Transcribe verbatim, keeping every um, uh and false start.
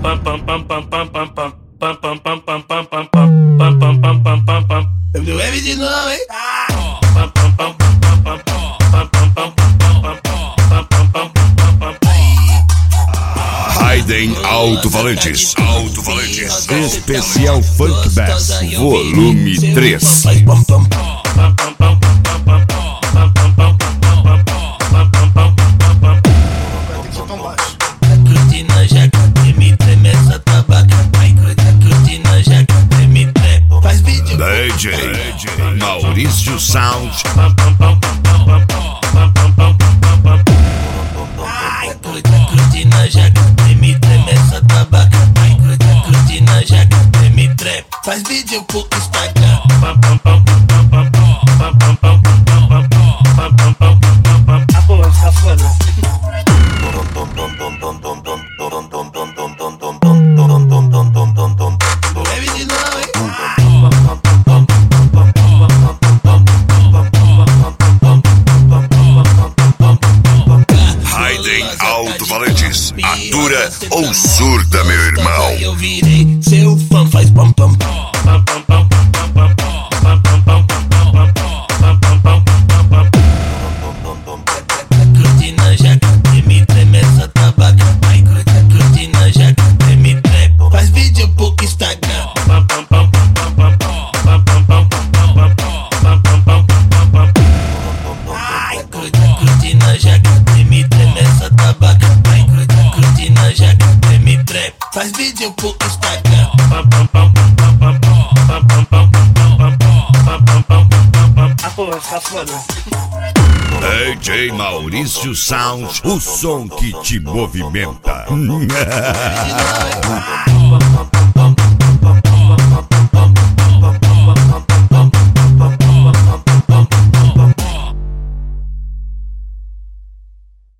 W M de novo, hein? Raiden Alto-Falantes. Alto-Falantes. Especial Funk Bass, volume três. D J Maurício Sound. Ai, curte na jaca, me treme essa tabaca. Ai, curte na jaca, me treme. Faz vídeo pro Instagram. Ah, pô, vai ficar foda. Raiden Alto-Falantes. Atura ou surda, meu irmão? Eu virei seu fã, faz pam pam pam. Curte na jaca, me treme essa tabaca. Ai, curte na jaca, me treme. Faz vídeo pro Instagram. Ai, curte na jaca, me treme essa tabaca. Ai, curte na jaca, me treme. Faz vídeo pro Instagram. Ah, pô, vai ficar foda. D J Maurício Sound, o som que te movimenta.